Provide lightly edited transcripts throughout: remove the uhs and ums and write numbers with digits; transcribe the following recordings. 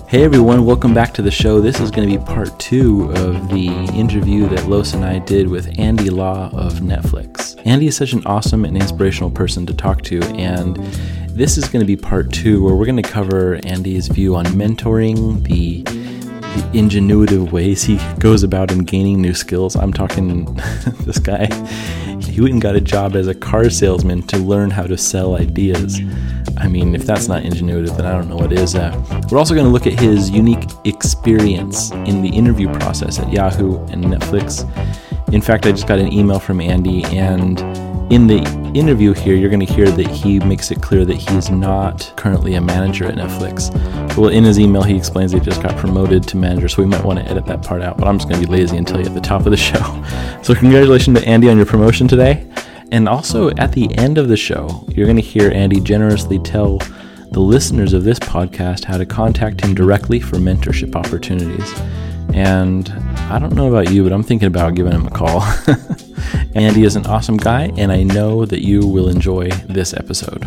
Hey everyone, welcome back to the show. This is going to be part 2 of the interview that Los and I did with Andy Law of Netflix. Andy is such an awesome and inspirational person to talk to, and this is going to be part 2 where we're going to cover Andy's view on mentoring, the ingenuitive ways he goes about in gaining new skills. I'm talking this guy, he went and got a job as a car salesman to learn how to sell ideas. I mean, if that's not ingenuitive, then I don't know what is. We're also going to look at his unique experience in the interview process at Yahoo and Netflix. In fact, I just got an email from Andy, and in the interview here, you're going to hear that he makes it clear that he's not currently a manager at Netflix. Well, in his email, he explains he just got promoted to manager, so we might want to edit that part out, but I'm just going to be lazy and tell you at the top of the show. So congratulations to Andy on your promotion today. And also, at the end of the show, you're going to hear Andy generously tell the listeners of this podcast how to contact him directly for mentorship opportunities. And I don't know about you, but I'm thinking about giving him a call. Andy is an awesome guy, and I know that you will enjoy this episode.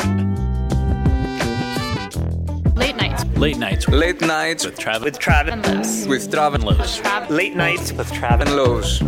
Late nights with Trav and Los. with Trav and Los. Late nights with Trav And Los.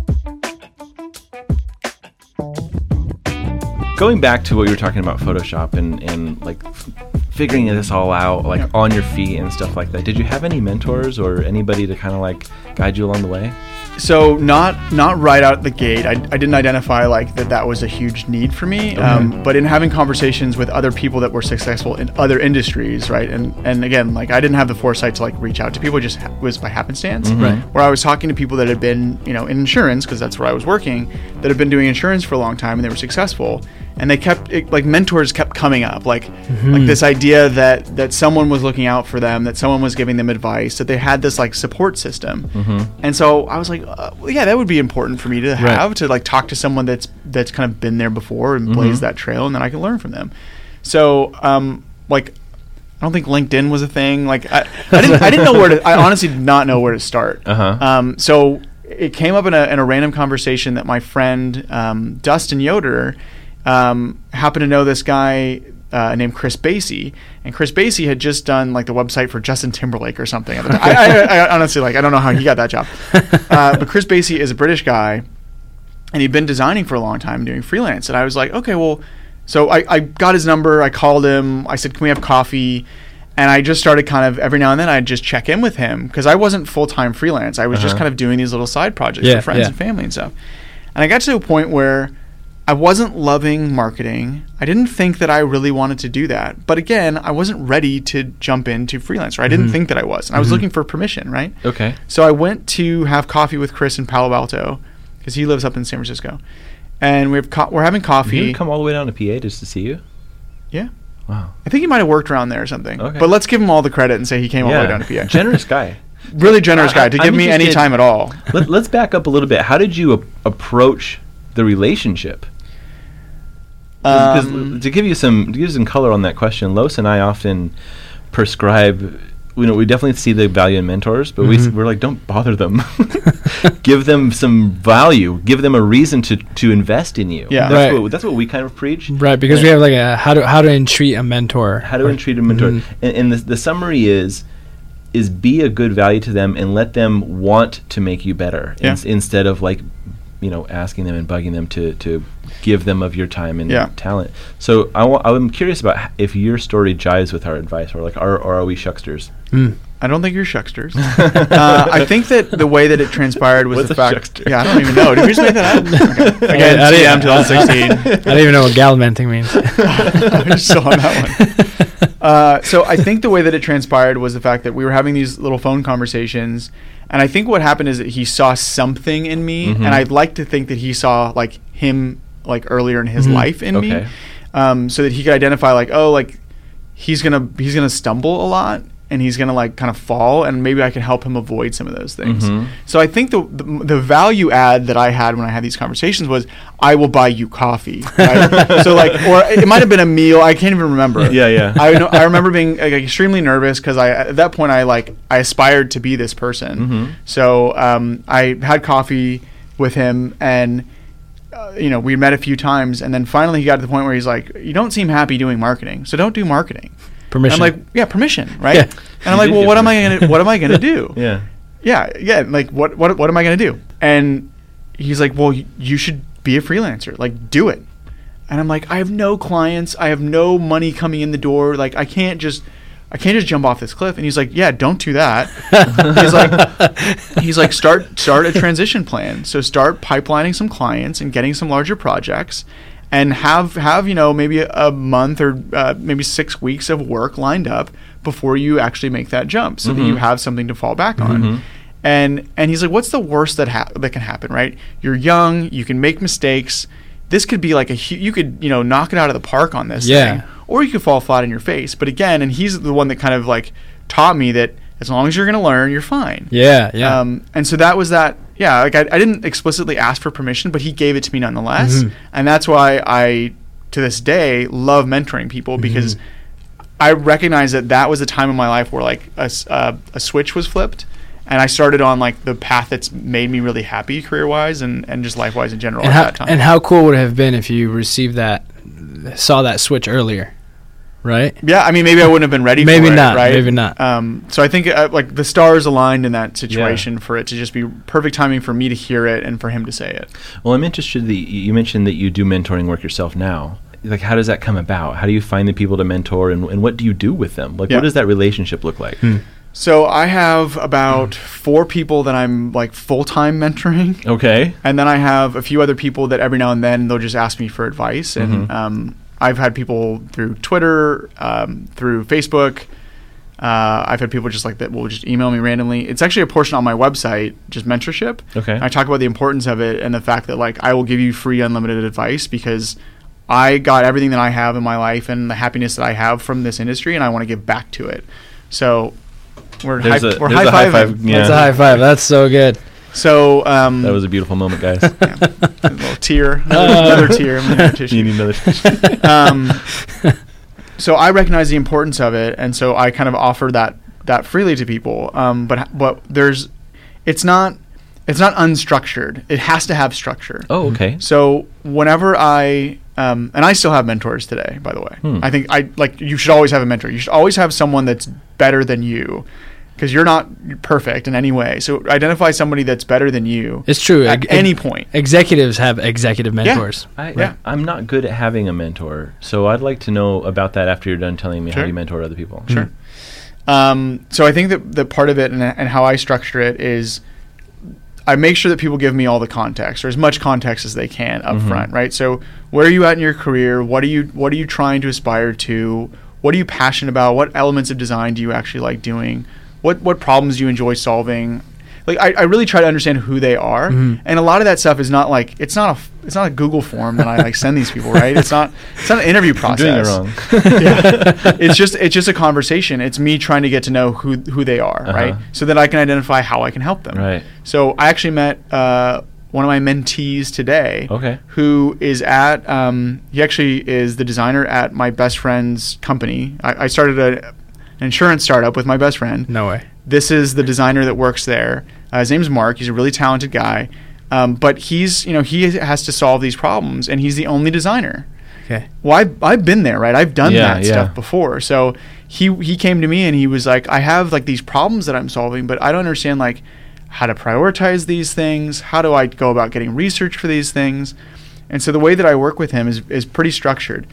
Going back to what you were talking about Photoshop and like figuring this all out, like on your feet and stuff like that, did you have any mentors or anybody to kind of like guide you along the way? So not right out the gate. I didn't identify like that was a huge need for me. But in having conversations with other people that were successful in other industries, right? And again, like I didn't have the foresight to like reach out to people. It just was by happenstance. Mm-hmm. Right. Where I was talking to people that had been, in insurance, because that's where I was working, that had been doing insurance for a long time and they were successful. And they mentors kept coming up, like this idea that someone was looking out for them, that someone was giving them advice, that they had this like support system. And so I was like, that would be important for me to have, to like talk to someone that's kind of been there before and blazed that trail, and then I can learn from them. So I don't think LinkedIn was a thing. Like I didn't know I honestly did not know where to start. So it came up in a random conversation that my friend Dustin Yoder happened to know this guy named Chris Basie, and Chris Basie had just done like the website for Justin Timberlake or something. I honestly I don't know how he got that job, but Chris Basie is a British guy, and he'd been designing for a long time, doing freelance. And I was like, okay, well, so I got his number, I called him, I said, can we have coffee? And I just started kind of every now and then I'd just check in with him because I wasn't full-time freelance. I was just kind of doing these little side projects for friends and family and stuff. And I got to a point where I wasn't loving marketing. I didn't think that I really wanted to do that. But again, I wasn't ready to jump into freelance. I didn't think that I was. And I was looking for permission, right? Okay. So I went to have coffee with Chris in Palo Alto because he lives up in San Francisco. And we're having coffee. Did he come all the way down to PA just to see you? Yeah. Wow. I think he might have worked around there or something. Okay. But let's give him all the credit and say he came all the way down to PA. Generous guy. Really generous guy to give me any time at all. Let's back up a little bit. How did you approach the relationship? To give you some color on that question, Los and I often prescribe. We definitely see the value in mentors, but we're like, don't bother them. Give them some value. Give them a reason to invest in you. Yeah, that's what we kind of preach. Right, because we have like a how to entreat a mentor. How to entreat a mentor, and the summary is be a good value to them and let them want to make you better instead of like asking them and bugging them to give them of your time and talent. So I'm curious about if your story jives with our advice, or are we shucksters? I don't think you're shucksters. I think that the way that it transpired was the fact. Shuckster? Yeah, I don't even know. Did we just make that up? Okay. Again, TM 2016. I don't even know what gallivanting means. I just saw on that one. So I think the way that it transpired was the fact that we were having these little phone conversations, and I think what happened is that he saw something in me, and I'd like to think that he saw like him like earlier in his life in me, so that he could identify like, oh, like he's gonna stumble a lot. And he's gonna like kind of fall, and maybe I can help him avoid some of those things. So I think the value add that I had when I had these conversations was, I will buy you coffee. Right? So like, or it might have been a meal. I can't even remember. Yeah. I remember being like extremely nervous because at that point I aspired to be this person. So I had coffee with him, and we met a few times, and then finally he got to the point where he's like, you don't seem happy doing marketing, so don't do marketing. Permission. I'm like, yeah, permission, right? Yeah. And I'm like, well, what am I gonna do? Yeah. Yeah. Like, what am I gonna do? And he's like, well, you should be a freelancer. Like, do it. And I'm like, I have no clients. I have no money coming in the door. Like, I can't just jump off this cliff. And he's like, yeah, don't do that. he's like, start a transition plan. So start pipelining some clients and getting some larger projects, and have maybe a month or maybe 6 weeks of work lined up before you actually make that jump, so that you have something to fall back on. And he's like, what's the worst that can happen, right? You're young, you can make mistakes. This could be like you could knock it out of the park on this thing, or you could fall flat in your face. But again, and he's the one that kind of like taught me that as long as you're going to learn, you're fine. Yeah. And so that was that. Yeah, like I didn't explicitly ask for permission, but he gave it to me nonetheless. And that's why I, to this day, love mentoring people, because I recognize that was a time in my life where like a switch was flipped, and I started on like the path that's made me really happy career-wise and just life-wise in general at that time. And how cool would it have been if you saw that switch earlier, right? Yeah, I mean, maybe I wouldn't have been ready for it, right? Maybe not. So I think like the stars aligned in that situation for it to just be perfect timing for me to hear it and for him to say it. Well, I'm interested you mentioned that you do mentoring work yourself now. Like, how does that come about? How do you find the people to mentor, and what do you do with them? Like, what does that relationship look like? So I have about 4 people that I'm like full-time mentoring. Okay. And then I have a few other people that every now and then they'll just ask me for advice. And I've had people through Twitter, through Facebook. I've had people just like that will just email me randomly. It's actually a portion on my website, just mentorship. Okay. And I talk about the importance of it and the fact that like I will give you free unlimited advice, because I got everything that I have in my life and the happiness that I have from this industry, and I want to give back to it. So we're high-fiving. Yeah. That's a high five. That's so good. So that was a beautiful moment, guys. a little tear, another tear. You need another tissue. So I recognize the importance of it, and so I kind of offer that freely to people. But it's not unstructured. It has to have structure. Oh, okay. So whenever and I still have mentors today, by the way. I think you should always have a mentor. You should always have someone that's better than you, because you're not perfect in any way. So identify somebody that's better than you. It's true. At any point. Executives have executive mentors. I'm not good at having a mentor, so I'd like to know about that after you're done telling me how you mentor other people. Sure. So I think that the part of it and how I structure it is I make sure that people give me all the context, or as much context as they can up front, right? So where are you at in your career? What are you trying to aspire to? What are you passionate about? What elements of design do you actually like doing? What problems do you enjoy solving? Like I really try to understand who they are, and a lot of that stuff is not like it's not a Google form that I like send these people, right? It's not an interview process. I'm doing it wrong. It's just a conversation. It's me trying to get to know who they are, right? So that I can identify how I can help them. Right. So I actually met one of my mentees today. Okay. Who is at he actually is the designer at my best friend's company. I started an insurance startup with my best friend. No way. This is the designer that works there. His name's Mark. He's a really talented guy, but he has to solve these problems, and he's the only designer. Okay. Well, I've been there, right? I've done that stuff before. So he came to me and he was like, I have like these problems that I'm solving, but I don't understand like how to prioritize these things. How do I go about getting research for these things? And so the way that I work with him is pretty structured.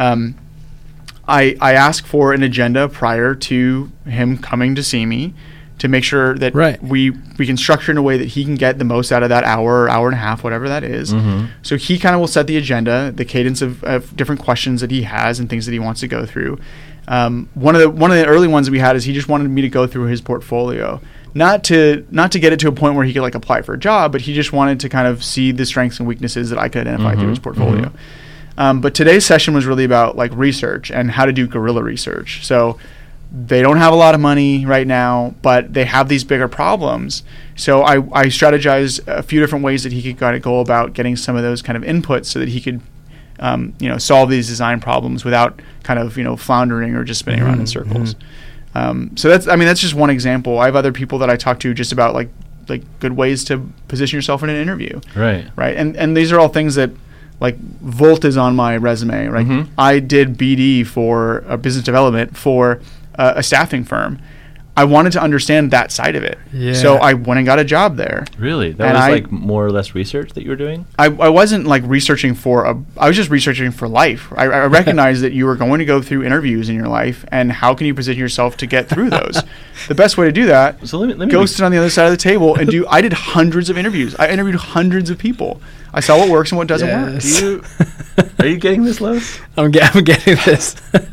I ask for an agenda prior to him coming to see me to make sure that we can structure in a way that he can get the most out of that hour or hour and a half, whatever that is. So he kind of will set the agenda, the cadence of different questions that he has and things that he wants to go through. One of the early ones that we had is he just wanted me to go through his portfolio. Not to get it to a point where he could like apply for a job, but he just wanted to kind of see the strengths and weaknesses that I could identify through his portfolio. But today's session was really about like research and how to do guerrilla research. So they don't have a lot of money right now, but they have these bigger problems. So I strategized a few different ways that he could kind of go about getting some of those kind of inputs so that he could solve these design problems without kind of floundering or just spinning around in circles. So that's just one example. I have other people that I talk to just about like good ways to position yourself in an interview. Right. And these are all things that like Volt is on my resume, right? Mhm. I did BD for business development for a staffing firm. I wanted to understand that side of it. Yeah. So I went and got a job there. Really? That And was I- like more or less research that you were doing? I wasn't like researching I was just researching for life. I recognized that you were going to go through interviews in your life, and how can you position yourself to get through those? The best way to do that, So let me go sit on the other side of the table and I did hundreds of interviews. I interviewed hundreds of people. I saw what works and what doesn't work. Yes. Are you getting this, Los? I'm getting this.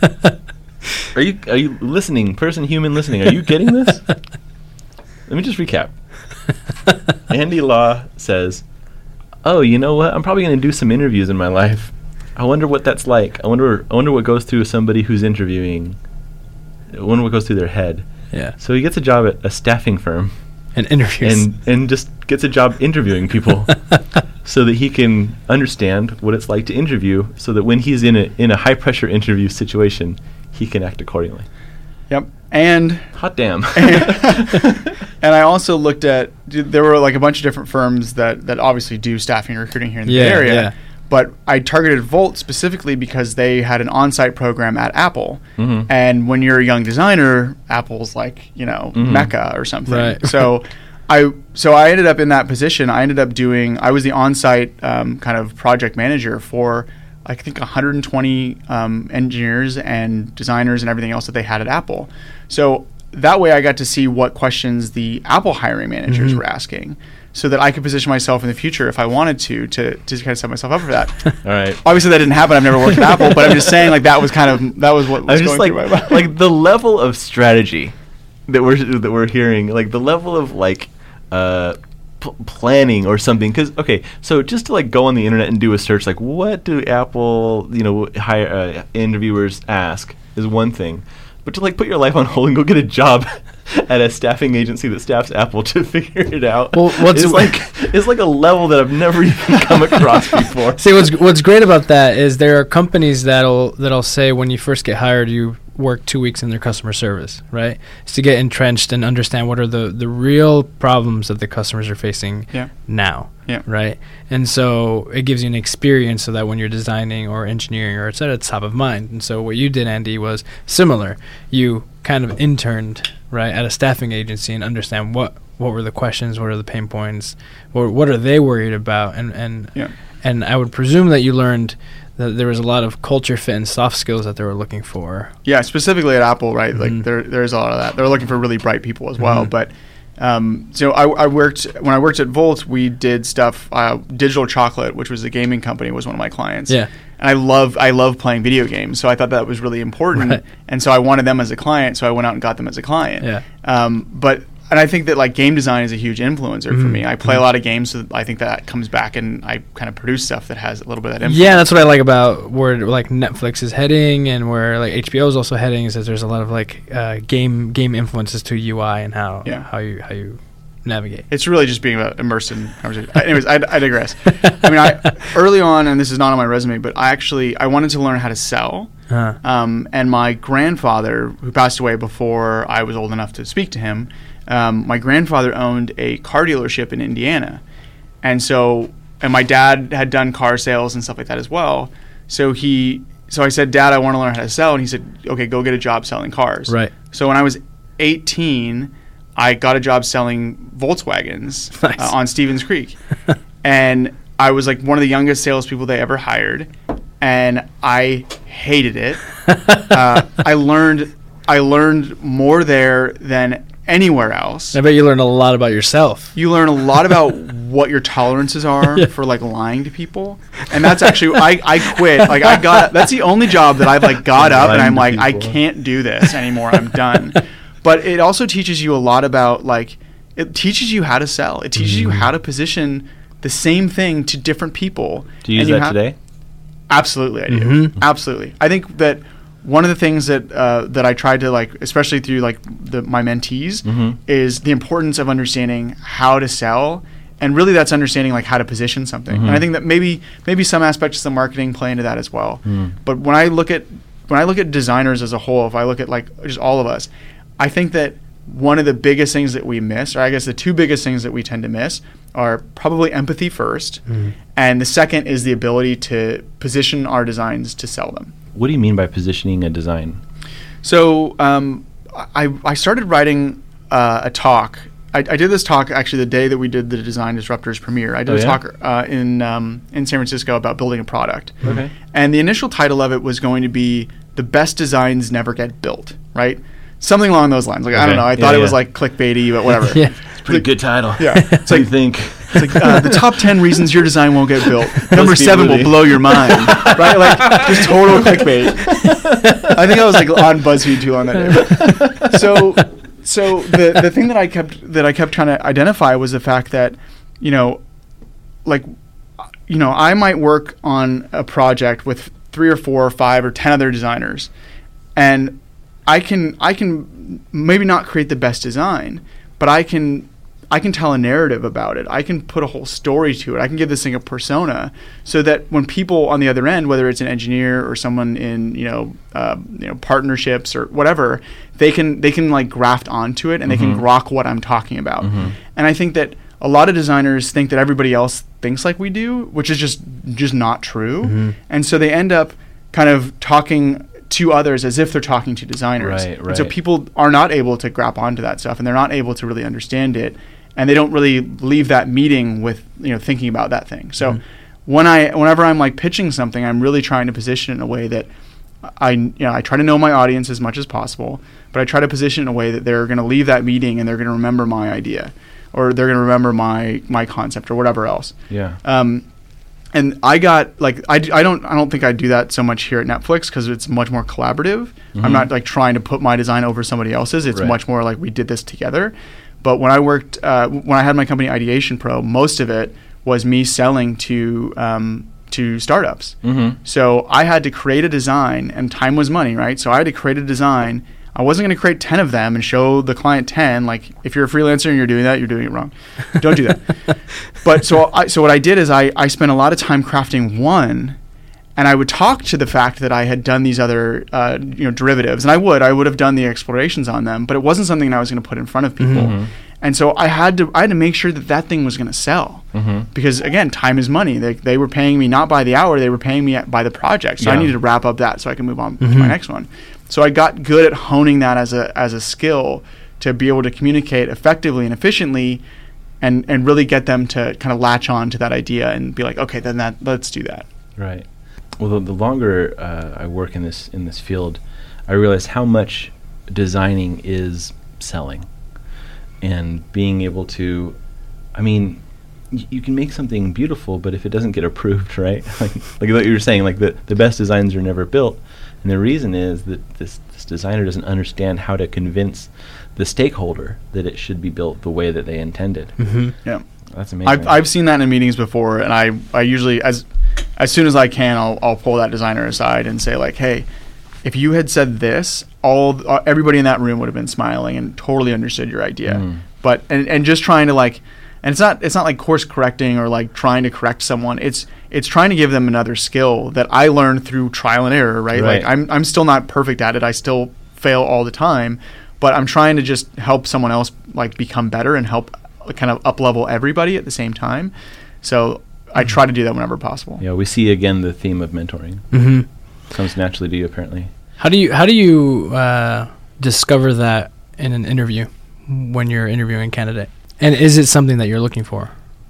Are you listening, human listening? Are you getting this? Let me just recap. Andy Law says, "Oh, you know what? I'm probably going to do some interviews in my life. I wonder what that's like. I wonder what goes through somebody who's interviewing. I wonder what goes through their head." Yeah. So he gets a job at a staffing firm And interviews. and just gets a job interviewing people so that he can understand what it's like to interview, so that when he's in a high pressure interview situation, he can act accordingly. Yep. And Hot damn. and I also looked at there were like a bunch of different firms that obviously do staffing and recruiting here in the Yeah, Bay Area. yeah. But I targeted Volt specifically because they had an on-site program at Apple. Mhm. And when you're a young designer, Apple's like, Mhm. Mecca or something. Right. So I ended up in that position. I was the on-site kind of project manager for I think 120 engineers and designers and everything else that they had at Apple. So that way I got to see what questions the Apple hiring managers Mhm. were asking, so that I could position myself in the future if I wanted to kind of set myself up for that. All right. Obviously that didn't happen. I've never worked at Apple, but I'm just saying like that was what was I'm just going through my mind. like the level of strategy that we're hearing, like the level of like planning or something. Because okay, so just to like go on the internet and do a search, like what do Apple hire interviewers ask is one thing, but to like put your life on hold and go get a job at a staffing agency that staffs Apple to figure it out. Well, it's like a level that I've never even come across before. See, what's great about that is there are companies that'll say when you first get hired, you work 2 weeks in their customer service, right? It's to get entrenched and understand what are the real problems that the customers are facing Yeah. now, Yeah. right? And so it gives you an experience so that when you're designing or engineering or it's top of mind. And so what you did, Andy, was similar. You kind of interned, right, at a staffing agency and understand what were the questions, what are the pain points, what are they worried about, and Yeah. and I would presume that you learned that there was a lot of culture fit and soft skills that they were looking for. Yeah, specifically at Apple, right? Mhm. Like there's a lot of that. They're looking for really bright people as well. Mhm. But so I worked at Volt. We did stuff. Digital Chocolate, which was a gaming company, was one of my clients. Yeah. And I love playing video games, so I thought that was really important. Right. And so I wanted them as a client, so I went out and got them as a client. Yeah. And I think that like game design is a huge influencer for Mhm. me. I play a lot of games, so I think that comes back, and I kind of produce stuff that has a little bit of that influence. Yeah, that's what I like about where like Netflix is heading and where like HBO is also heading, is that there's a lot of like game influences to UI and how you navigate. It's really just being immersed in conversation. Anyways, I digress. I mean, early on, and this is not on my resume, but I wanted to learn how to sell. And my grandfather, who passed away before I was old enough to speak to him, my grandfather owned a car dealership in Indiana. And my dad had done car sales and stuff like that as well. So I said, Dad, I want to learn how to sell. And he said, okay, go get a job selling cars. Right. So when I was 18, I got a job selling Volkswagens Nice. On Stevens Creek. And I was like one of the youngest salespeople they ever hired. And I hated it. I learned more there than anywhere else. I bet you learned a lot about yourself. You learn a lot about what your tolerances are for like lying to people, and that's actually I quit. Like that's the only job that I've like got up and I'm like I can't do this anymore. I'm done. But it also teaches you a lot about like it teaches you how to sell. It teaches you how to position the same thing to different people. Do you use that today? Absolutely, I do. Mhm. Absolutely. I think that one of the things that I tried to like, especially through like my mentees, is the importance of understanding how to sell, and really that's understanding like how to position something. And I think that maybe some aspects of the marketing play into that as well. But when I look at designers as a whole, if I look at like just all of us, I think that one of the biggest things that we miss, or I guess the two biggest things that we tend to miss, are probably empathy first, and the second is the ability to position our designs to sell them. What do you mean by positioning a design? So I started writing a talk. I did this talk actually the day that we did the Design Disruptors premiere. I did a talk in San Francisco about building a product. Okay. And the initial title of it was going to be "The Best Designs Never Get Built," right? Something along those lines. Like I don't know. I thought it was like clickbaight-y, but whatever. It's a pretty good title. Yeah. It's like, what do you think? It's like the top 10 reasons your design won't get built. Number 7 will blow your mind, right? Like just total clickbait. I think I was like on BuzzFeed too long that day. So the thing that I kept trying to identify was the fact that, I might work on a project with 3 or 4 or 5 or 10 other designers, and I can maybe not create the best design, but I can tell a narrative about it. I can put a whole story to it. I can give this thing a persona, so that when people on the other end, whether it's an engineer or someone in partnerships or whatever, they can like graft onto it and they can grok what I'm talking about. And I think that a lot of designers think that everybody else thinks like we do, which is just not true. And so they end up kind of talking to others as if they're talking to designers. Right. And so people are not able to grab onto that stuff, and they're not able to really understand it, and they don't really leave that meeting with thinking about that thing. So whenever I'm like pitching something, I'm really trying to position it in a way that I try to know my audience as much as possible, but I try to position it in a way that they're going to leave that meeting and they're going to remember my idea, or they're going to remember my concept, or whatever else. Yeah. And I got like I don't think I do that so much here at Netflix, because it's much more collaborative. I'm not like trying to put my design over somebody else's. It's much more like we did this together. But when I worked when I had my company Ideation Pro, most of it was me selling to startups. So I had to create a design, and time was money, right? So I had to create a design. I wasn't going to create 10 of them and show the client 10. Like, if you're a freelancer and you're doing that, you're doing it wrong. Don't do that. But so what I did is I spent a lot of time crafting one, and I would talk to the fact that I had done these other derivatives, and I would have done the explorations on them, but it wasn't something that I was going to put in front of people. And so I had to make sure that thing was going to sell, because again, time is money. They were paying me not by the hour; they were paying me by the project. So I needed to wrap up that so I can move on to my next one. So I got good at honing that as a skill to be able to communicate effectively and efficiently, and really get them to kind of latch on to that idea and be like, okay, then let's do that. Right. Well, the longer I work in this field, I realize how much designing is selling, and being able to, I mean, you can make something beautiful, but if it doesn't get approved, right? like what you were saying, like the best designs are never built. And the reason is that this designer doesn't understand how to convince the stakeholder that it should be built the way that they intended. Yeah, that's amazing. I've seen that in meetings before, and I usually, as soon as I can, I'll pull that designer aside and say, like, hey, if you had said this, everybody in that room would have been smiling and totally understood your idea. But and just trying to like, and it's not like course correcting or like trying to correct someone. It's trying to give them another skill that I learned through trial and error, right? Like I'm still not perfect at it. I still fail all the time, but I'm trying to just help someone else like become better and help kind of up level everybody at the same time. So I try to do that whenever possible. Yeah, we see again the theme of mentoring. Comes naturally to you, apparently. How do you discover that in an interview when you're interviewing a candidate? And is it something that you're looking for?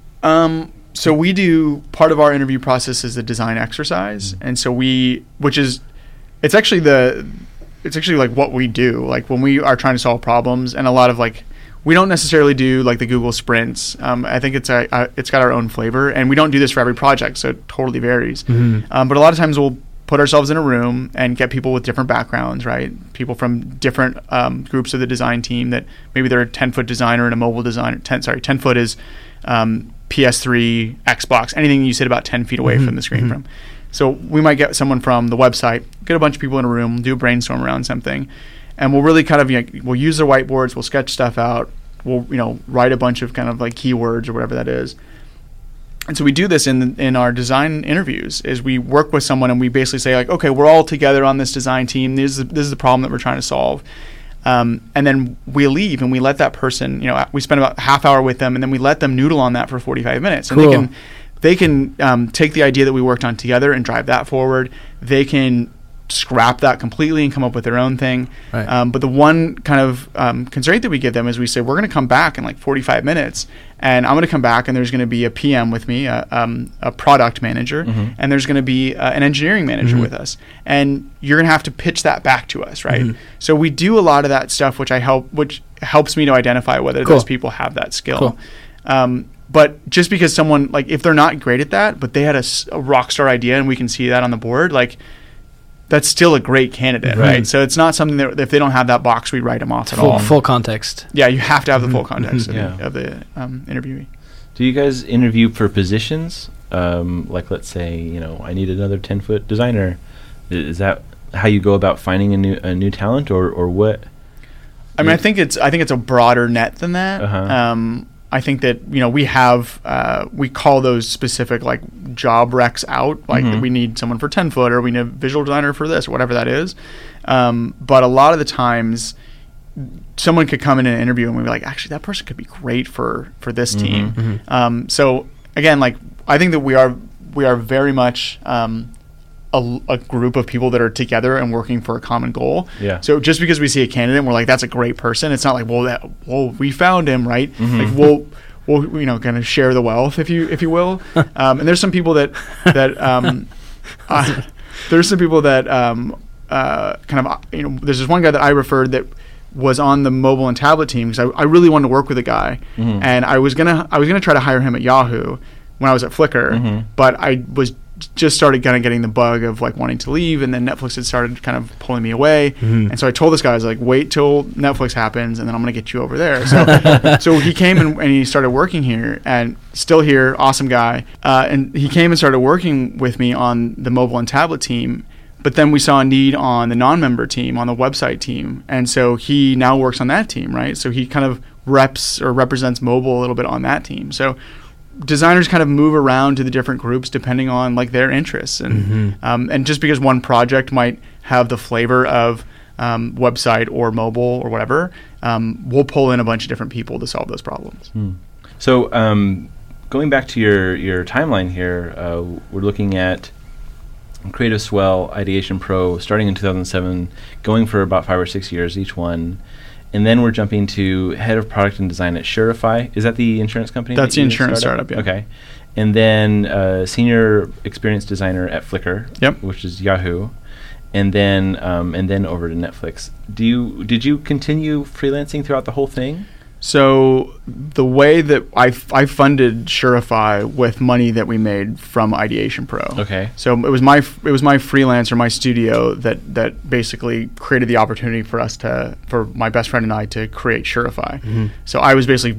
So we do, part of our interview process is the design exercise, and so it's actually like what we do. Like when we are trying to solve problems, and a lot of like, we don't necessarily do like the Google sprints. I think it's got our own flavor, and we don't do this for every project, so it totally varies. But a lot of times we'll put ourselves in a room and get people with different backgrounds, right? People from different groups of the design team, that maybe they're a 10-foot designer and a mobile designer. 10 foot is PS3, Xbox, anything you sit about 10 feet away from the screen from. So we might get someone from the website, get a bunch of people in a room, do a brainstorm around something, and we'll really kind of we'll use their whiteboards, we'll sketch stuff out, we'll write a bunch of kind of like keywords or whatever that is. And so we do this in our design interviews, is we work with someone and we basically say like, okay, we're all together on this design team. This is the problem that we're trying to solve. And then we leave and we let that person, we spend about half hour with them, and then we let them noodle on that for 45 minutes. And Cool. they can take the idea that we worked on together and drive that forward. They can scrap that completely and come up with their own thing. Right. But the one kind of constraint that we give them is we say, we're going to come back in like 45 minutes, and I'm going to come back, and there's going to be a PM with me, a product manager, and there's going to be an engineering manager with us. And you're going to have to pitch that back to us, right? So we do a lot of that stuff, which helps me to identify whether Cool. those people have that skill. Cool. But just because someone, like, if they're not great at that, but they had a rock star idea and we can see that on the board, like, that's still a great candidate, right? So it's not something that if they don't have that box, we write them off at all. Full context. Yeah, you have to have the full context Yeah. of the interviewee. Do you guys interview for positions? Like, let's say, I need another 10-foot designer. Is that how you go about finding a new talent, or what? I mean, I think it's a broader net than that. I think that we call those specific like job recs out, like we need someone for 10 foot, or we need a visual designer for this, or whatever that is. But a lot of the times, someone could come in an interview and we'd be like, actually, that person could be great for this team. So again, like, I think that we are very much a group of people that are together and working for a common goal. Yeah. So just because we see a candidate and we're like, that's a great person, it's not like, well, we found him, right? Like, we'll kind of share the wealth, if you will. And there's some people that there's some people that there's this one guy that I referred that was on the mobile and tablet team, because I really wanted to work with a guy, and I was gonna try to hire him at Yahoo when I was at Flickr, but I was just started kind of getting the bug of like wanting to leave, and then Netflix had started kind of pulling me away, and so I told this guy, I was like, wait till Netflix happens, and then I'm gonna get you over there. So he came and he started working here, and still here, awesome guy, and he came and started working with me on the mobile and tablet team. But then we saw a need on the non-member team, on the website team, and so he now works on that team, right? So he kind of represents mobile a little bit on that team. So designers kind of move around to the different groups depending on like their interests, and just because one project might have the flavor of website or mobile or whatever, we'll pull in a bunch of different people to solve those problems. So going back to your timeline here, we're looking at Creative Swell, Ideation Pro, starting in 2007, going for about 5 or 6 years each one. And then we're jumping to head of product and design at Surify. Is that the insurance company? That's the insurance startup, yeah. Okay. And then senior experience designer at Flickr, which is Yahoo. And then over to Netflix. Did you continue freelancing throughout the whole thing? So the way that I funded Surify with money that we made from Ideation Pro. Okay. So it was my freelancer, my studio that basically created the opportunity for my best friend and I to create Surify. So I was basically,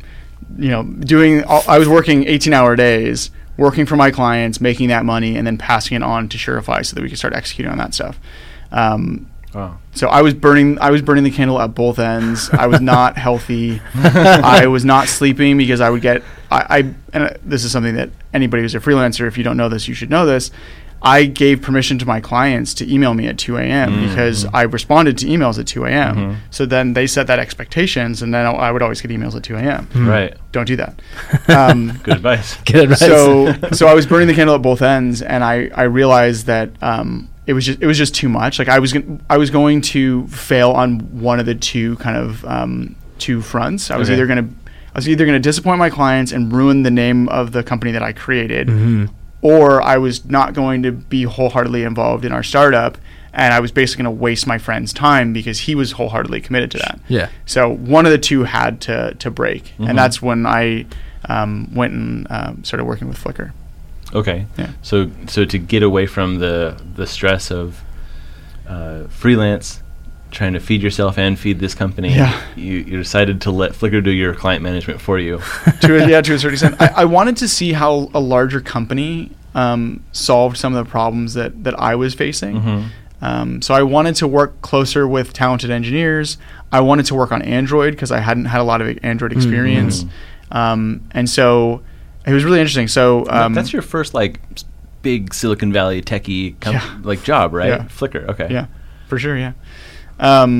I was working 18-hour days, working for my clients, making that money, and then passing it on to Surify so that we could start executing on that stuff. Wow. So I was burning the candle at both ends. I was not healthy. I was not sleeping because I would get and this is something that anybody who's a freelancer, if you don't know this, you should know this. I gave permission to my clients to email me at 2 a.m. because I responded to emails at 2 a.m. So then they set that expectations, and then I would always get emails at 2 a.m. Right. Don't do that. Good advice. Good advice. So I was burning the candle at both ends, and I realized that it was just too much. Like I was going to fail on one of the two kind of two fronts. I was either going to disappoint my clients and ruin the name of the company that I created, or I was not going to be wholeheartedly involved in our startup, and I was basically going to waste my friend's time because he was wholeheartedly committed to that. Yeah. So one of the two had to break, and that's when I went and started working with Flickr. Okay. Yeah. So to get away from the stress of freelance, trying to feed yourself and feed this company, you decided to let Flickr do your client management for you. to a certain extent. I wanted to see how a larger company solved some of the problems that I was facing. So I wanted to work closer with talented engineers. I wanted to work on Android because I hadn't had a lot of Android experience. And so it was really interesting. So that's your first like big Silicon Valley techie like job, right? Yeah. Flickr. Okay. Yeah, for sure. Yeah.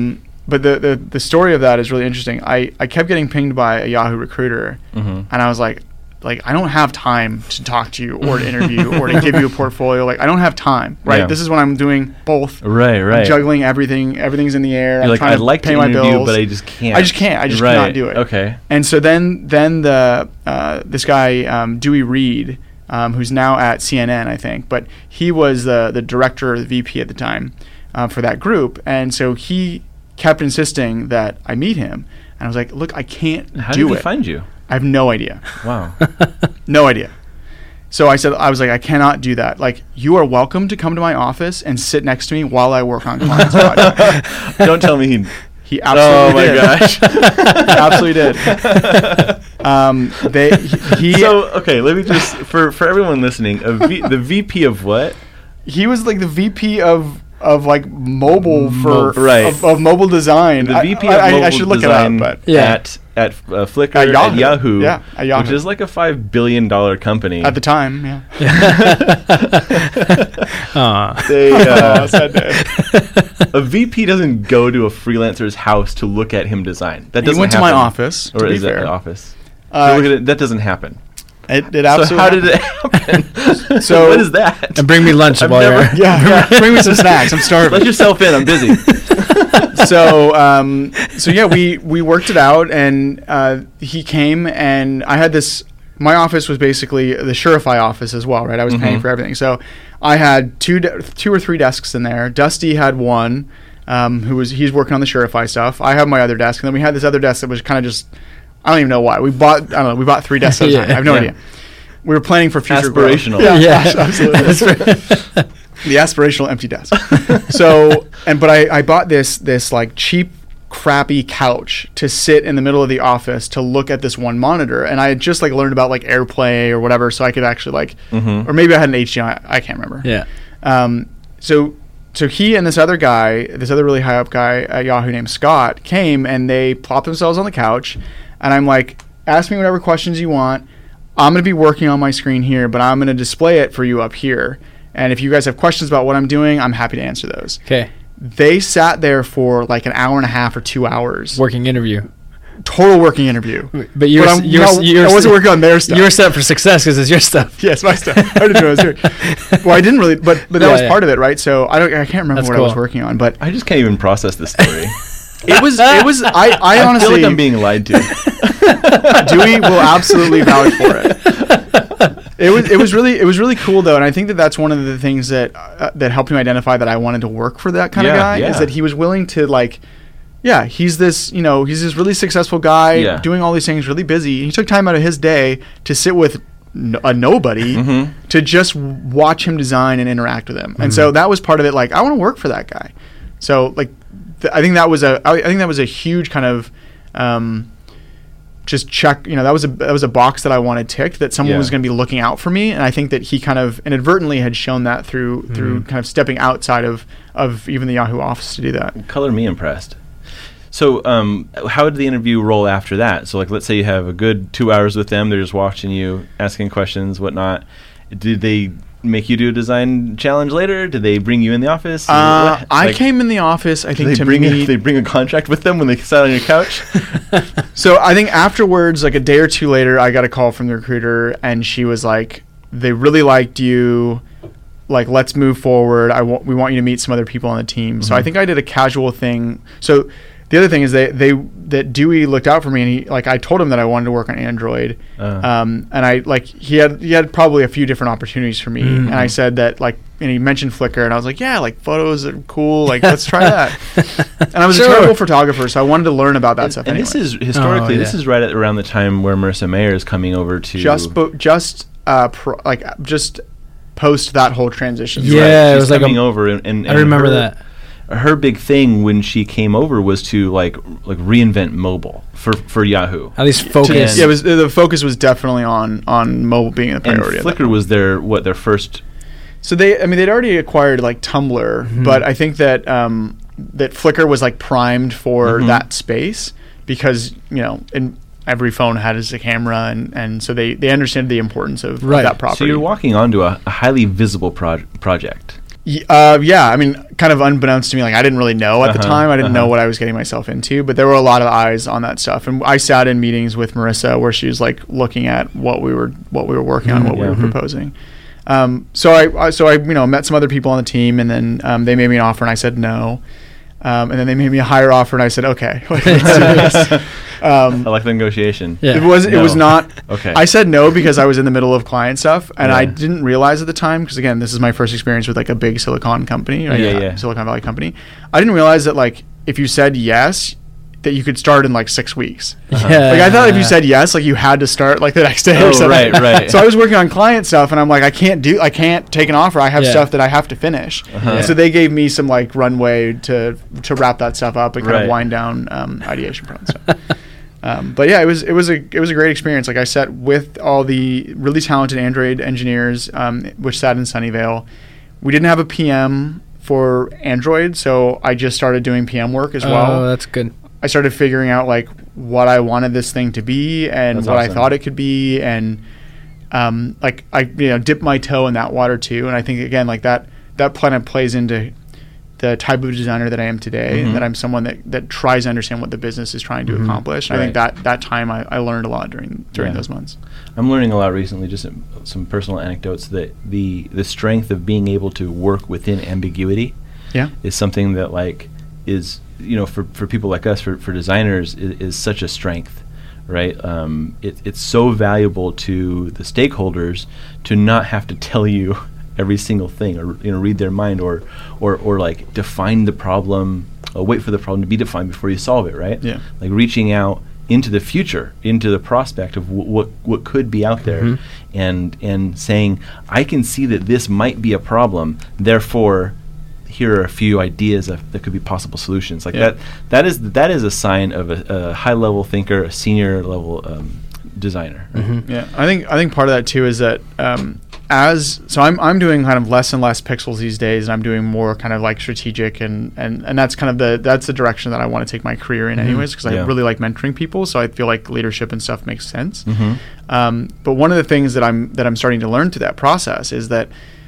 the story of that is really interesting. I kept getting pinged by a Yahoo recruiter, and I was like, I don't have time to talk to you or to interview or to give you a portfolio. Like, I don't have time, right? Yeah. This is when I'm doing both. Right. I'm juggling everything. Everything's in the air. You're I'm like, trying I'd like pay to my interview, bills. but I just can't. I just cannot do it. Okay. And so then this guy, Dewey Reed, who's now at CNN, I think, but he was the director or the VP at the time for that group. And so he kept insisting that I meet him. And I was like, look, I can't do it. How did he find you? I have no idea. Wow. No idea. So I was like, I cannot do that. Like, you are welcome to come to my office and sit next to me while I work on clients' projects. Don't tell me he absolutely did. Oh my gosh. He absolutely did. So, okay, let me just, for everyone listening, the VP of what? He was like the VP of like mobile right. of mobile design. The VP of mobile I should look design it up, but at Flickr, at Yahoo, yeah, at Yahoo, which is like a $5 billion company at the time. Yeah. Sad day. A VP doesn't go to a freelancer's house to look at him design. That doesn't. He went happen. to my office. Or to be is fair. that the office? Look at it. That doesn't happen. It absolutely. So how did it happen? So what is that? And bring me lunch while you're. Yeah. Bring me some snacks. I'm starving. Let yourself in. I'm busy. So yeah, we worked it out, and he came, and I had this. My office was basically the Surify office as well, right? I was paying for everything, so I had two or three desks in there. Dusty had one, he's working on the Surify stuff. I have my other desk, and then we had this other desk that was kind of just. I don't even know why. We bought 3 desks at a time. I have no idea. We were planning for future aspirational. growth. Yeah. Absolutely. The aspirational empty desk. So, but I bought this like cheap, crappy couch to sit in the middle of the office to look at this one monitor. And I had just like learned about like AirPlay or whatever, so I could actually like, or maybe I had an HDMI. I can't remember. Yeah. So he and this other guy, this other really high up guy at Yahoo named Scott, came and they plopped themselves on the couch. And I'm like, ask me whatever questions you want. I'm going to be working on my screen here, but I'm going to display it for you up here. And if you guys have questions about what I'm doing, I'm happy to answer those. Okay. They sat there for like an hour and a half or 2 hours. Working interview. Total working interview. But I wasn't working on their stuff. You were set up for success because it's your stuff. Yes, my stuff. I didn't know I was here. Well, I didn't really, but that was part of it, right? So I can't remember what I was working on, but I just can't even process this story. It was. I honestly feel like I'm being lied to. Dewey will absolutely vouch for it. It was really cool though, and I think that's one of the things that helped me identify that I wanted to work for that kind of guy. Is that he was willing to like, he's this really successful guy doing all these things, really busy. He took time out of his day to sit with a nobody to just watch him design and interact with him, and so that was part of it. Like, I want to work for that guy. So like. I think that was a huge kind of just check. That was a box that I wanted ticked, that someone was going to be looking out for me, and I think that he kind of inadvertently had shown that through kind of stepping outside of even the Yahoo office to do that. Color me impressed. So how did the interview roll after that? So like, let's say you have a good 2 hours with them, they're just watching you, asking questions, whatnot. Did they make you do a design challenge later? Did they bring you in the office? I came in the office, I think, to meet. They bring a contract with them when they sat on your couch? So I think afterwards, like a day or two later, I got a call from the recruiter, and she was like, they really liked you. Like, let's move forward. We want you to meet some other people on the team. So I think I did a casual thing. So the other thing is that Dewey looked out for me, and he, like, I told him that I wanted to work on Android, and I like he had probably a few different opportunities for me, and I said that, like, and he mentioned Flickr, and I was like, yeah, like photos are cool, like let's try that. And I was a terrible photographer, so I wanted to learn about that stuff. And anyway. this is historically this is right around the time where Marissa Mayer is coming over to just post that whole transition. Yeah, She's it was like coming over, and I remember that. Her big thing when she came over was to like reinvent mobile for Yahoo. At least focus. The focus was definitely on mobile being the priority. And Flickr was their first. So they'd already acquired like Tumblr, but I think that that Flickr was like primed for that space because and every phone has a camera, and so they understand the importance of that property. So you're walking onto a highly visible project. Yeah, I mean, kind of unbeknownst to me, like I didn't really know at the time. I didn't know what I was getting myself into, but there were a lot of eyes on that stuff. And I sat in meetings with Marissa where she was like looking at what we were working on, what we were proposing. So I met some other people on the team, and then they made me an offer, and I said no. And then they made me a higher offer, and I said okay. Let's do this. I like the negotiation. Yeah. It was not. Okay. I said no because I was in the middle of client stuff, and I didn't realize at the time, because again, this is my first experience with like a big Silicon company, Silicon Valley company. I didn't realize that like if you said yes, that you could start in like 6 weeks. Yeah. Like I thought if you said yes, like you had to start like the next day or something. Right. So I was working on client stuff, and I'm like, I can't take an offer. I have stuff that I have to finish. And so they gave me some like runway to wrap that stuff up and kind of wind down ideation pro and stuff. But yeah, it was a great experience. Like I sat with all the really talented Android engineers, which sat in Sunnyvale. We didn't have a PM for Android, so I just started doing PM work as well. Oh, that's good. I started figuring out like what I wanted this thing to be and That's what awesome. I thought it could be, and like I dipped my toe in that water too. And I think again like that kind of plays into the type of designer that I am today, and that I'm someone that tries to understand what the business is trying to accomplish. And I think that time I learned a lot during those months. I'm learning a lot recently, just some personal anecdotes, that the strength of being able to work within ambiguity is something that like is, for people like us, for designers, is such a strength, right? It's so valuable to the stakeholders to not have to tell you every single thing, or read their mind, or like define the problem, wait for the problem to be defined before you solve it, right? Yeah. Like reaching out into the future, into the prospect of what could be out there, and saying, I can see that this might be a problem, therefore here are a few ideas that could be possible solutions. Like that is a sign of a high level thinker, a senior level designer. Right? Yeah, I think part of that too is that I'm doing kind of less and less pixels these days, and I'm doing more kind of like strategic, and that's kind of that's the direction that I want to take my career in anyways, because I really like mentoring people, so I feel like leadership and stuff makes sense. But one of the things that I'm starting to learn through that process is that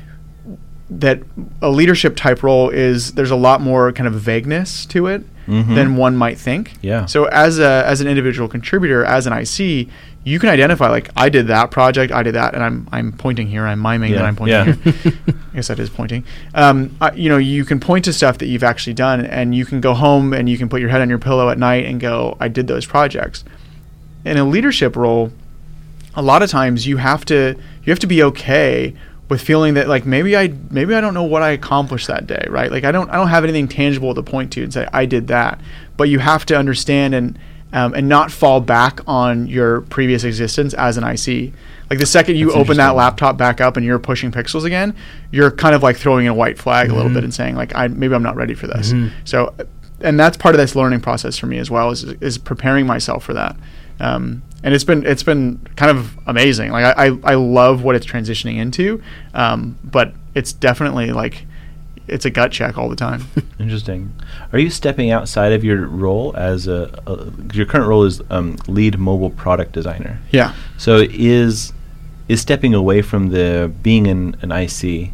a leadership type role there's a lot more kind of vagueness to it than one might think. Yeah. So as an individual contributor, as an IC, you can identify like, I did that project, I did that, and I'm pointing here, I'm miming that I'm pointing here. I guess that is pointing. You can point to stuff that you've actually done, and you can go home and you can put your head on your pillow at night and go, I did those projects. In a leadership role, a lot of times you have to be okay with feeling that like maybe I don't know what I accomplished that day, right? Like I don't have anything tangible to point to and say I did that. But you have to understand and not fall back on your previous existence as an IC. Like the second you open that laptop back up and you're pushing pixels again, you're kind of like throwing in a white flag a little bit and saying like maybe I'm not ready for this. So, and that's part of this learning process for me as well, is preparing myself for that. And it's been kind of amazing. Like I love what it's transitioning into, but it's definitely like it's a gut check all the time. Interesting. Are you stepping outside of your role as your current role is lead mobile product designer? Yeah. So is stepping away from the being an IC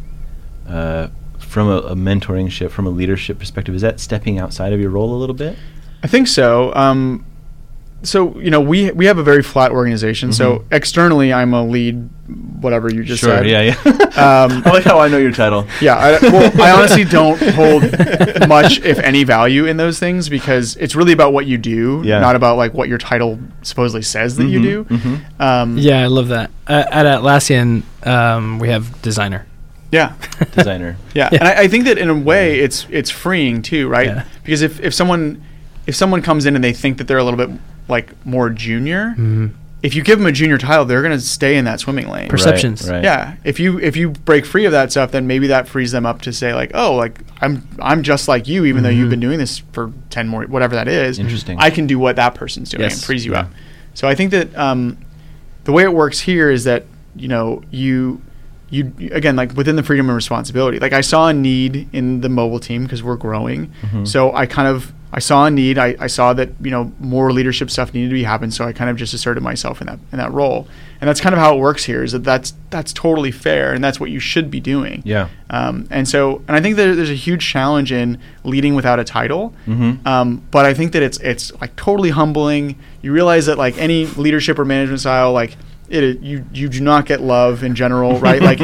from a mentorship, from a leadership perspective, is that stepping outside of your role a little bit? I think so. So we have a very flat organization. So externally, I'm a lead, whatever you just said. Yeah. I like how I know your title. Yeah. I honestly don't hold much, if any, value in those things, because it's really about what you do, not about like what your title supposedly says that you do. I love that. At Atlassian, we have designer. Yeah. Designer. Yeah. And I think that in a way it's freeing too, right? Yeah. Because if someone comes in and they think that they're a little bit like more junior, if you give them a junior title, they're going to stay in that swimming lane. Perceptions. Right. Yeah. If you break free of that stuff, then maybe that frees them up to say like, oh, like I'm just like you, even though you've been doing this for 10 more, whatever that is. Interesting. I can do what that person's doing and frees you up. So I think that the way it works here is that, you again, like within the freedom and responsibility, like I saw a need in the mobile team because we're growing. So I kind of I saw a need. I saw that, more leadership stuff needed to be happening. So I kind of just asserted myself in that role. And that's kind of how it works here, is that's totally fair. And that's what you should be doing. Yeah. And I think that there's a huge challenge in leading without a title. Mm-hmm. But I think that it's like totally humbling. You realize that like any leadership or management style, like you do not get love in general, right? Like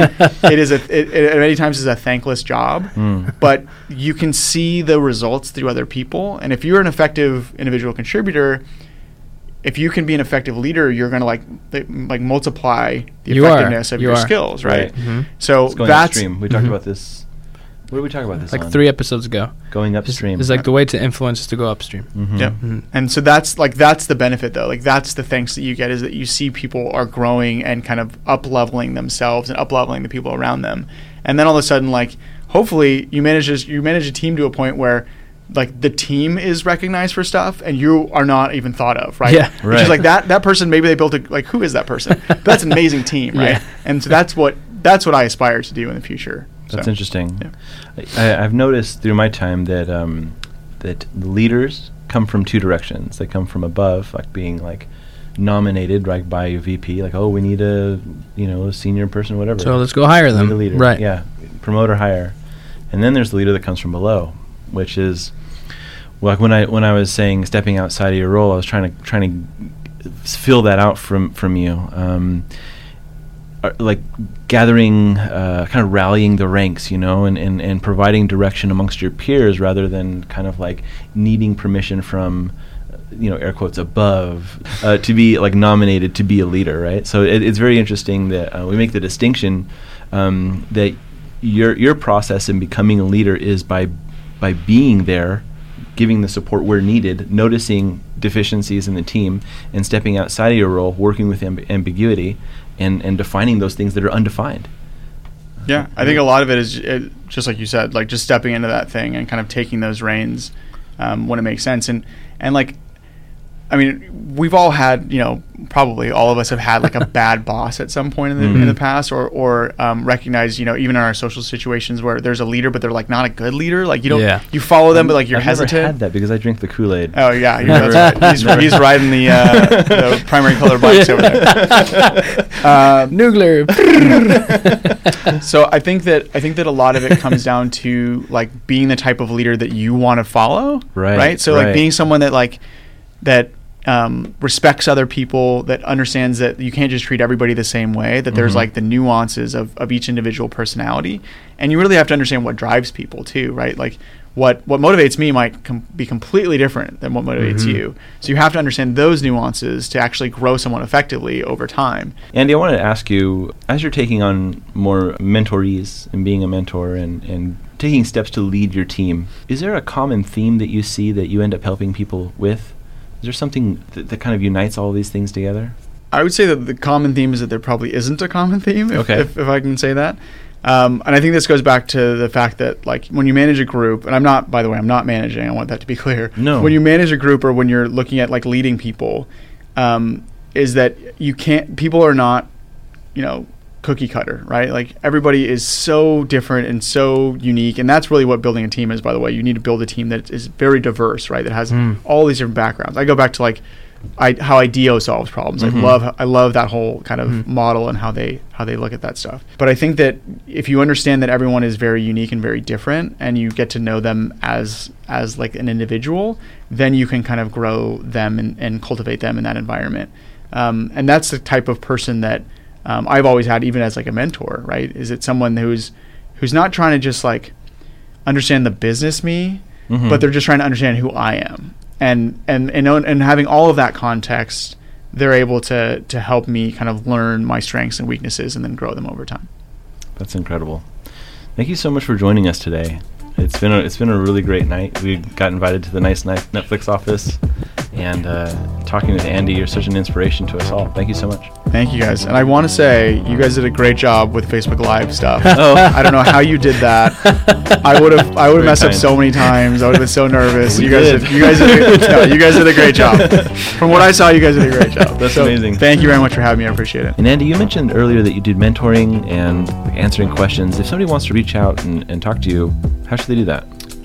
it many times is a thankless job, but you can see the results through other people. And if you're an effective individual contributor, if you can be an effective leader, you're going to like multiply the effectiveness of your skills, right? Mm-hmm. So it's going that's upstream. We talked about this. What did we talk about this like on? 3 episodes ago. Going upstream. It's like the way to influence is to go upstream. Mm-hmm. Yeah. Mm-hmm. And so that's the benefit, though. Like that's the thanks that you get, is that you see people are growing and kind of up-leveling themselves and up-leveling the people around them. And then all of a sudden, like, hopefully you manage a team to a point where like the team is recognized for stuff and you are not even thought of, right? Yeah. Which is like that person, maybe they built who is that person? But that's an amazing team, right? Yeah. And so that's what I aspire to do in the future. That's So, interesting. yeah. I've noticed through my time that that leaders come from 2 directions. They come from above, like being like nominated like by a VP, like, oh, we need a senior person, whatever. So let's go hire them. The leader, Right. Yeah, promote or hire. And then there's the leader that comes from below, which is like when I was saying stepping outside of your role, I was trying to fill that out from you. Like gathering, kind of rallying the ranks, and providing direction amongst your peers rather than kind of like needing permission from, air quotes, above to be like nominated to be a leader, right? So it's very interesting that we make the distinction that your process in becoming a leader is by being there, giving the support where needed, noticing deficiencies in the team, and stepping outside of your role, working with ambiguity, and defining those things that are undefined. Yeah, I think a lot of it is just like you said, like just stepping into that thing and kind of taking those reins when it makes sense. And like, I mean, we've all had, probably all of us have had like a bad boss at some point in the past, or recognize, even in our social situations where there's a leader, but they're like not a good leader. Like you follow them, but like you're I've hesitant. Never had that because I drink the Kool-Aid. Oh yeah, that's right. He's riding the primary color bikes over there. Nuclear. So I think that a lot of it comes down to like being the type of leader that you want to follow. Right. So like being someone that respects other people, that understands that you can't just treat everybody the same way, that there's like the nuances of each individual personality, and you really have to understand what drives people too, right? Like what motivates me might be completely different than what motivates you. So you have to understand those nuances to actually grow someone effectively over time. Andy, I wanted to ask you, as you're taking on more mentorees and being a mentor and taking steps to lead your team, is there a common theme that you see that you end up helping people with? Is there something that kind of unites all of these things together? I would say that the common theme is that there probably isn't a common theme, if I can say that. And I think this goes back to the fact that like when you manage a group, and I'm not managing, I want that to be clear. No. When you manage a group or when you're looking at like leading people, is that people are not, cookie cutter, right? Like everybody is so different and so unique, and that's really what building a team is, by the way. You need to build a team that is very diverse, right? That has all these different backgrounds. I go back to like how IDEO solves problems. I love that whole kind of model and how they look at that stuff. But I think that if you understand that everyone is very unique and very different, and you get to know them as like an individual, then you can kind of grow them and cultivate them in that environment. And that's the type of person that I've always had, even as like a mentor, right? Is it someone who's not trying to just like understand the business me, but they're just trying to understand who I am, and having all of that context, they're able to help me kind of learn my strengths and weaknesses and then grow them over time. That's incredible. Thank you so much for joining us today. It's been a really great night. We got invited to the nice Netflix office, and talking with Andy, you're such an inspiration to us all. Thank you so much. Thank you, guys. And I want to say you guys did a great job with Facebook Live stuff. Oh. I don't know how you did that. I would have messed up so many times. I would have been so nervous. You guys did a great job. From what I saw, you guys did a great job. That's amazing. Thank you very much for having me. I appreciate it. And Andy, you mentioned earlier that you did mentoring and answering questions. If somebody wants to reach out and talk to you, how should they do that?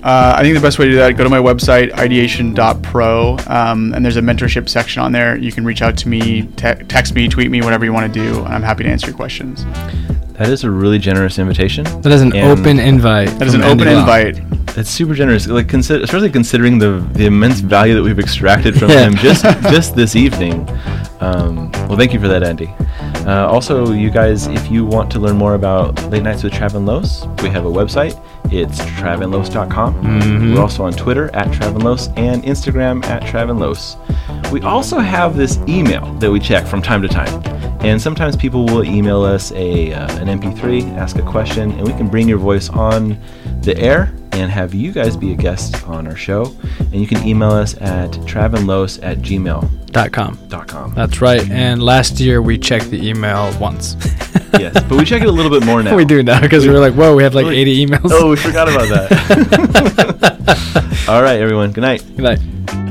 I think the best way to do that, go to my website, ideation.pro, and there's a mentorship section on there. You can reach out to me, text me, tweet me, whatever you want to do, and I'm happy to answer your questions. That is a really generous invitation. That is an open invite. That is an open invite. That's super generous, like especially considering the immense value that we've extracted from him just this evening. Well, thank you for that, Andy. Also, you guys, if you want to learn more about Late Nights with Trav and Los, we have a website. It's travandlos.com. We're also on Twitter @TravandLos and Instagram @TravandLos. We also have this email that we check from time to time. And sometimes people will email us an MP3, ask a question, and we can bring your voice on the air and have you guys be a guest on our show. And you can email us at travandlos@gmail.com. That's right. And last year we checked the email once. Yes, but we check it a little bit more now. We do now because we were like, whoa, we have like 80 emails. Oh, we forgot about that. All right, everyone. Good night. Good night.